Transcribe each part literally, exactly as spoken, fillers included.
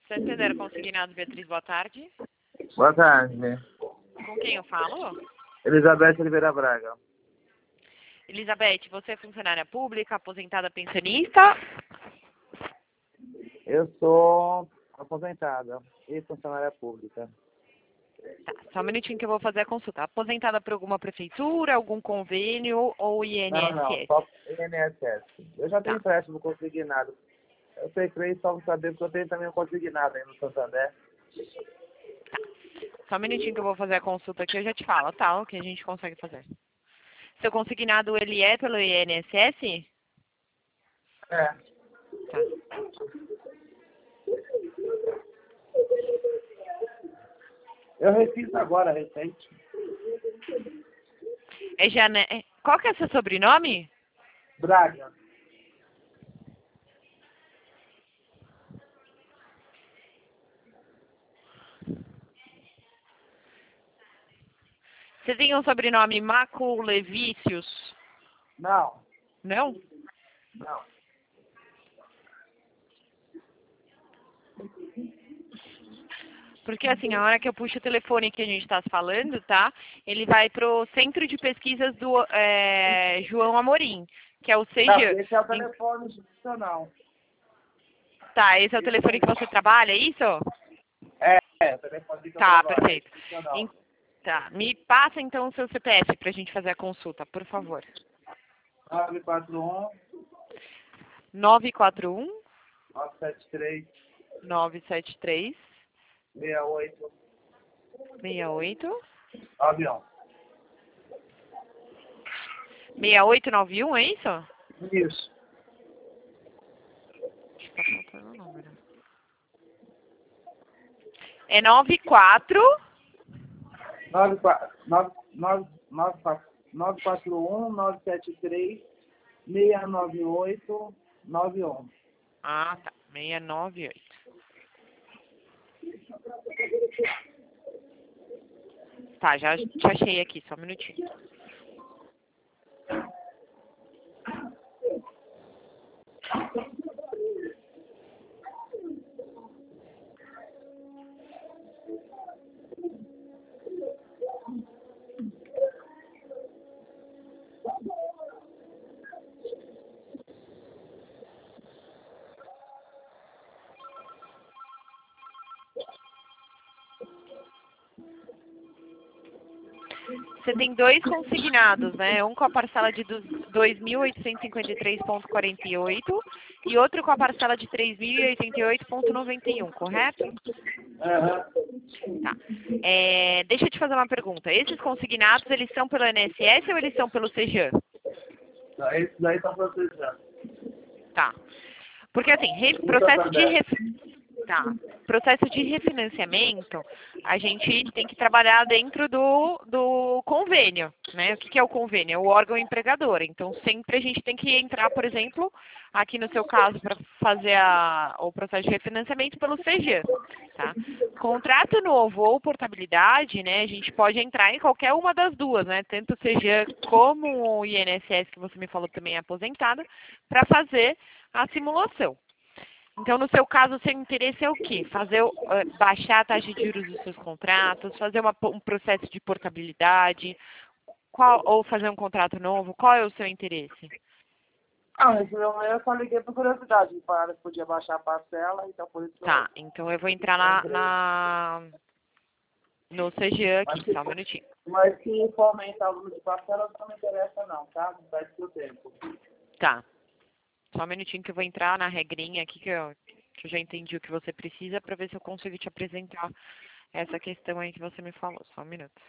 Santander Consignado, Beatriz, boa tarde. Boa tarde, né? Com quem eu falo? Elizabeth Oliveira Braga. Elizabeth, você é funcionária pública, aposentada, pensionista? Eu sou aposentada e funcionária pública. Tá, só um minutinho que eu vou fazer a consulta. Aposentada por alguma prefeitura, algum convênio ou Não, não, I N S S? só I N S S. Eu já tenho Tá, empréstimo consignado. Eu sei creio só para saber porque eu tenho também um consignado aí no Santander. só um minutinho que eu vou fazer a consulta aqui, eu já te falo, tá? O que a gente consegue fazer. Seu consignado, ele é pelo I N S S? É. Tá. Eu refiz agora, recente. É Jane... Qual que é seu sobrenome? Braga. Você tem um sobrenome Maculevicius? Não, Não? não. Porque assim, a hora que eu puxo o telefone que a gente está falando, tá? Ele vai pro Centro de Pesquisas do é, João Amorim, que é o Tá, C G. esse é o telefone institucional. Tá, esse é o telefone que você trabalha, é isso? É, é, o telefone que eu Tá, trabalho, é perfeito. institucional. Em- Tá, me passa então o seu C P F pra gente fazer a consulta, por favor. nove quatro um, nove quatro um, nove sete três, nove sete três, seis oito seis oito, nove um. seis oito nove um, é isso? Isso. Acho que tá faltando o número. É nove quatro... nove quatro um, nove sete três, seis nove oito nove um. Ah, tá. seis nove oito. Tá, já te achei aqui, só um minutinho. Você tem dois consignados, né? Um com a parcela de dois mil oitocentos e cinquenta e três vírgula quarenta e oito e outro com a parcela de três mil e oitenta e oito vírgula noventa e um, correto? Aham. Tá. É, deixa eu te fazer uma pergunta. Esses consignados, eles são pelo I N S S ou eles são pelo C G? Daí, Esse daí tá processando. Tá. Porque assim, re- processo de ref... tá. Processo de refinanciamento, a gente tem que trabalhar dentro do, do convênio, né? O que, que é o convênio? É o órgão empregador. Então, sempre a gente tem que entrar, por exemplo, aqui no seu caso, para fazer a, o processo de refinanciamento pelo C G, tá? Contrato novo ou portabilidade, né? A gente pode entrar em qualquer uma das duas, né? Tanto o C G como o I N S S, que você me falou também é aposentado, para fazer a simulação. Então, no seu caso, o seu interesse é o quê? Fazer, uh, baixar a taxa de juros dos seus contratos, fazer uma, um processo de portabilidade, qual, ou fazer um contrato novo? Qual é o seu interesse? Ah, esse meu eu só liguei por curiosidade. Falaram que podia baixar a parcela, então por isso que Tá, então eu vou entrar na, na no C G aqui, Mas se, só um minutinho. mas se for aumentar o número de parcelas, não me interessa não, tá? Não perde seu tempo. Tá, só um minutinho que eu vou entrar na regrinha aqui, que eu, que eu já entendi o que você precisa, para ver se eu consigo te apresentar essa questão aí que você me falou. Só um minuto.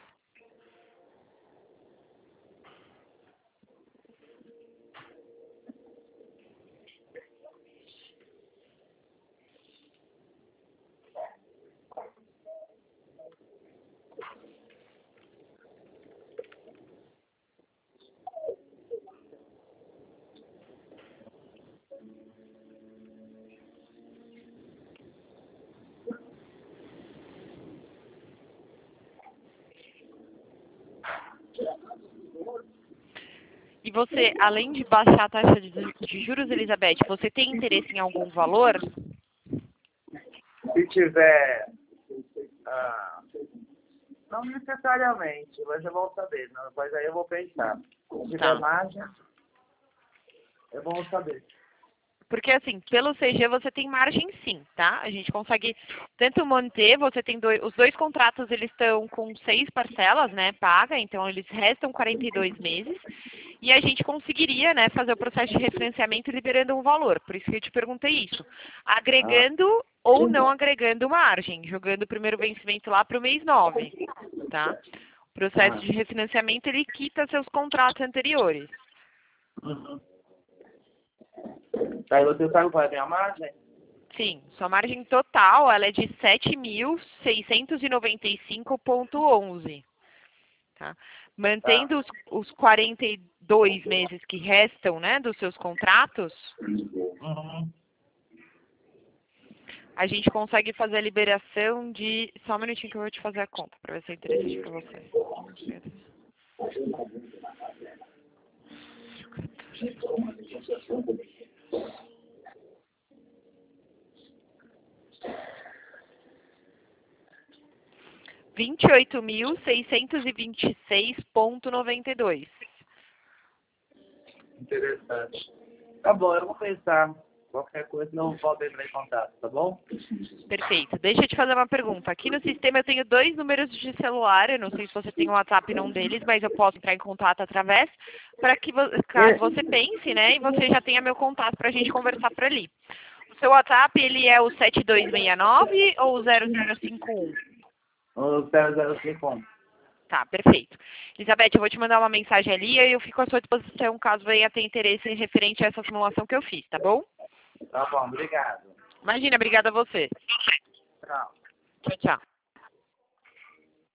E você, além de baixar a taxa de, de juros, Elizabeth, você tem interesse em algum valor? Se tiver... Ah, não necessariamente, mas é bom saber. Não, mas aí eu vou pensar. Se tiver Tá. margem, é bom saber. Porque, assim, pelo C G você tem margem sim, tá? A gente consegue tanto manter, você tem dois, os dois contratos, eles estão com seis parcelas, né, paga, então eles restam quarenta e dois meses, e a gente conseguiria, né, fazer o processo de refinanciamento liberando um valor, por isso que eu te perguntei isso. Agregando Ah. ou não agregando margem, jogando o primeiro vencimento lá para o mês nove, tá? O processo Ah. de refinanciamento, ele quita seus contratos anteriores. Uhum. Aí você sabe qual é a minha margem? Sim, sua margem total ela é de sete mil seiscentos e noventa e cinco vírgula onze. Tá? Mantendo os, os quarenta e dois meses que restam, né, dos seus contratos, Uhum. a gente consegue fazer a liberação de... Só um minutinho que eu vou te fazer a conta, para ver se é interessante para você. vinte e oito mil seiscentos e vinte e seis vírgula noventa e dois. Interessante. Tá bom, eu vou pensar. Qualquer coisa não volto a entrar em contato, tá bom? Perfeito. Deixa eu te fazer uma pergunta. Aqui no sistema eu tenho dois números de celular. Eu não sei se você tem o WhatsApp num deles, mas eu posso entrar em contato através, para que vo- caso você pense, né, e você já tenha meu contato para a gente conversar por ali. O seu WhatsApp, ele é o sete dois seis nove ou o zero zero cinco um? O zero zero cinco um. Tá, perfeito. Elizabeth, eu vou te mandar uma mensagem ali e eu fico à sua disposição caso venha ter interesse em referente a essa simulação que eu fiz, tá bom? Tá bom, obrigado. Imagina, obrigada a você. Tchau. Tchau, tchau.